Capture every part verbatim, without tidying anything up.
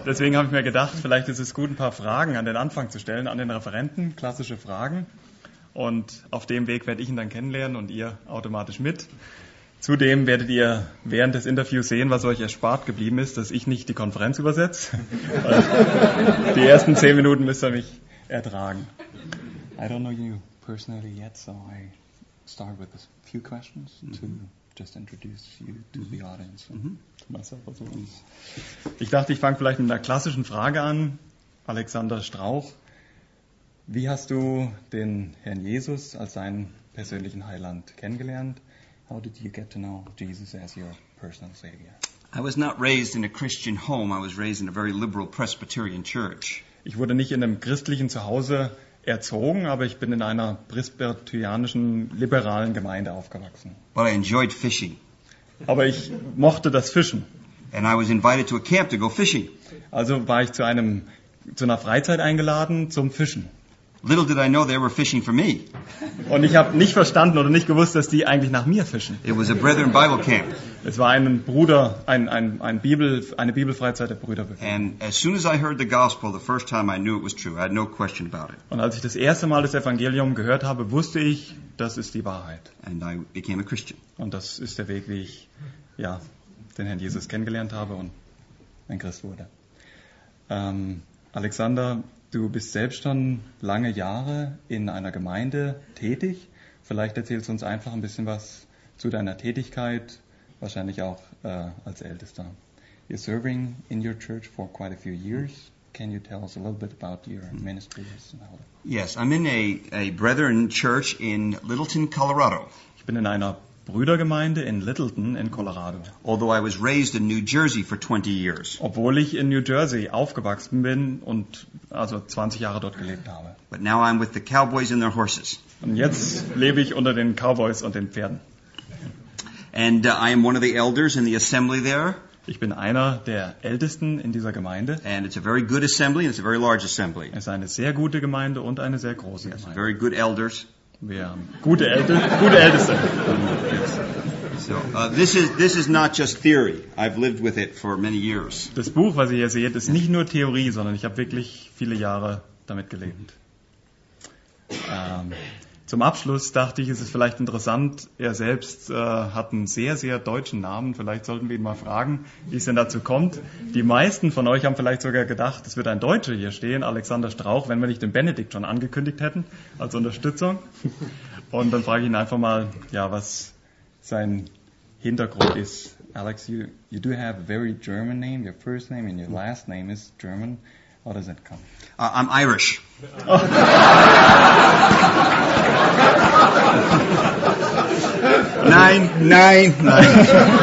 deswegen habe ich mir gedacht, vielleicht ist es gut, ein paar Fragen an den Anfang zu stellen, an den Referenten, klassische Fragen. Und auf dem Weg werde ich ihn dann kennenlernen und ihr automatisch mit. Zudem werdet ihr während des Interviews sehen, was euch erspart geblieben ist, dass ich nicht die Konferenz übersetze. Die ersten zehn Minuten müsst ihr mich ertragen. I don't know you personally yet, so I start with a few questions to just introduce you to the audience and to myself as well. Ich dachte, ich fange vielleicht mit einer klassischen Frage an. Alexander Strauch, wie hast du den Herrn Jesus als deinen persönlichen Heiland kennengelernt? How did you get to know Jesus as your personal Savior? I was not raised in a Christian home. I was raised in a very liberal Presbyterian church. Ich wurde nicht in einem christlichen Zuhause erzogen, aber ich bin in einer presbyterianischen, liberalen Gemeinde aufgewachsen. But I enjoyed fishing. Aber ich mochte das Fischen. And I was invited to a camp to go fishing. Also war ich zu einem, zu einer Freizeit eingeladen zum Fischen. Little did I know they were fishing for me. Und ich habe nicht verstanden oder nicht gewusst, dass die eigentlich nach mir fischen. It was a Brethren Bible camp. Es war ein Bruder, ein, ein, ein Bibel, eine Bibelfreizeit der Brüder. And as soon as I heard the gospel, the first time I knew it was true. I had no question about it. Und als ich das erste Mal das Evangelium gehört habe, wusste ich, das ist die Wahrheit. And I became a Christian. Und das ist der Weg, wie ich ja, den Herrn Jesus kennengelernt habe und ein Christ wurde. Ähm, Alexander, du bist selbst schon lange Jahre in einer Gemeinde tätig. Vielleicht erzählst du uns einfach ein bisschen was zu deiner Tätigkeit, wahrscheinlich auch äh, als Ältester. You're serving in your church for quite a few years. Can you tell us a little bit about your ministries? Yes, I'm in a, a Brethren church in Littleton, Colorado. Ich bin in einer Brüdergemeinde in Littleton in Colorado. Although I was raised in New Jersey for twenty years. Obwohl ich in New Jersey aufgewachsen bin und also zwanzig Jahre dort gelebt habe. But now I'm with the cowboys and their horses. Und jetzt lebe ich unter den Cowboys und den Pferden. And uh, I am one of the elders in the assembly there. Ich bin einer der Ältesten in dieser Gemeinde. And it's a very good assembly and it's a very large assembly. Es ist eine sehr gute Gemeinde und eine sehr große Yes, Gemeinde. very good elders. Wir haben gute, Älte, gute Älteste. So uh, this is this is not just theory. I've lived with it for many years. Das Buch, was ihr hier seht, ist nicht nur Theorie, sondern ich habe wirklich viele Jahre damit gelebt. Ähm, zum Abschluss dachte ich, ist es vielleicht interessant, er selbst äh, hat einen sehr, sehr deutschen Namen. Vielleicht sollten wir ihn mal fragen, wie es denn dazu kommt. Die meisten von euch haben vielleicht sogar gedacht, es wird ein Deutscher hier stehen, Alexander Strauch, wenn wir nicht den Benedikt schon angekündigt hätten, als Unterstützung. Und dann frage ich ihn einfach mal, ja, was sein Hintergrund ist. Alex, you, you do have a very German name. Your first name and your last name is German. How does that come? Uh, I'm Irish. Nein, nein, nein.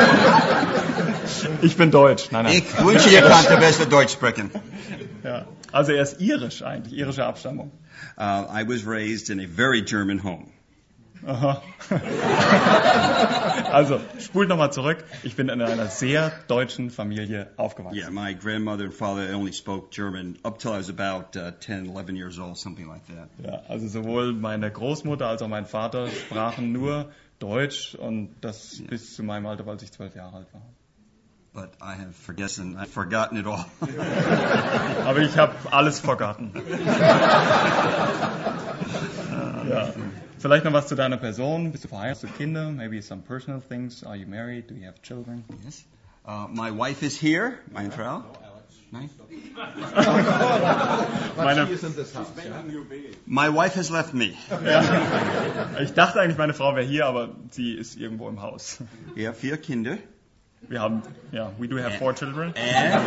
Ich bin Deutsch. Nein, nein. Ich wünsche, ihr könntet besser Deutsch sprechen. Ja, also er ist irisch eigentlich, irische Abstammung. Uh, I was raised in a very German home. Aha. Also, spult nochmal zurück. Ich bin in einer sehr deutschen Familie aufgewachsen. Yeah, my grandmother and father only spoke German up till I was about uh, ten, eleven years old, something like that. Ja, also sowohl meine Großmutter als auch mein Vater sprachen nur Deutsch und das bis zu meinem Alter, als ich zwölf Jahre alt war. But I have forgotten, I've forgotten it all. Aber ich habe alles vergessen. Ja. Vielleicht noch was zu deiner Person. Bist du verheiratet? Hast du Kinder? Maybe some personal things. Are you married? Do you have children? Yes. Uh, my wife is here, meine Frau. Nein? Meine, My wife has left me. ja, ich dachte eigentlich, meine Frau wäre hier, aber sie ist irgendwo im Haus. Ja, vier Kinder. Wir haben, ja, we do have four children. And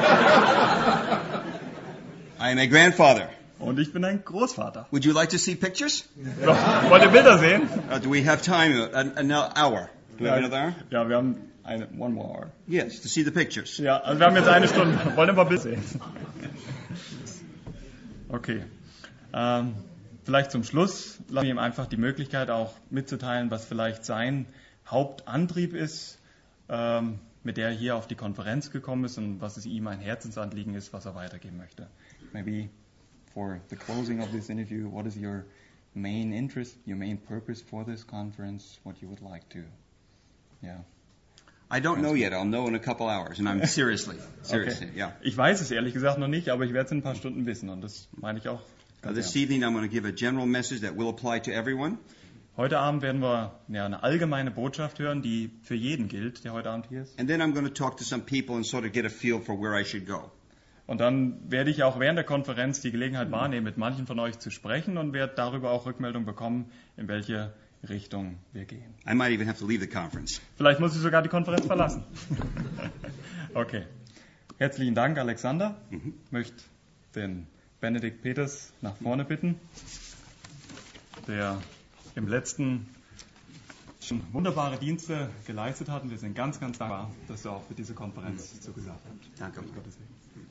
I am a grandfather. Und ich bin ein Großvater. Would you like to see pictures? So, wollt ihr Bilder sehen? Uh, do we have time? An, an hour. Do we have another hour? Ja, wir haben eine, one more hour. Yes, to see the pictures. Ja, also wir haben jetzt eine Stunde. Wollen wir mal Bilder sehen? Okay. Ähm, vielleicht zum Schluss lasse ich ihm einfach die Möglichkeit auch mitzuteilen, was vielleicht sein Hauptantrieb ist, ähm, mit der er hier auf die Konferenz gekommen ist und was es ihm ein Herzensanliegen ist, was er weitergeben möchte. Maybe for the closing of this interview, what is your main interest, your main purpose for this conference, what you would like to, yeah. I don't know yet. I'll know in a couple hours. And I'm seriously, seriously, Okay. yeah. Ich weiß es ehrlich gesagt noch nicht, aber ich werde es in ein paar Stunden wissen und das meine ich auch Uh, ganz this ernst. evening I'm going to give a general message that will apply to everyone. Heute Abend werden wir ja, eine allgemeine Botschaft hören, die für jeden gilt, der heute Abend hier ist. And then I'm going to talk to some people and sort of get a feel for where I should go. Und dann werde ich auch während der Konferenz die Gelegenheit wahrnehmen, mit manchen von euch zu sprechen und werde darüber auch Rückmeldung bekommen, in welche Richtung wir gehen. I might even have to leave the conference. Vielleicht muss ich sogar die Konferenz verlassen. Okay. Herzlichen Dank, Alexander. Mhm. Ich möchte den Benedikt Peters nach vorne bitten, der im letzten schon wunderbare Dienste geleistet hat. Und wir sind ganz, ganz dankbar, dass er auch für diese Konferenz zugesagt hat. Danke. Gottes Willen.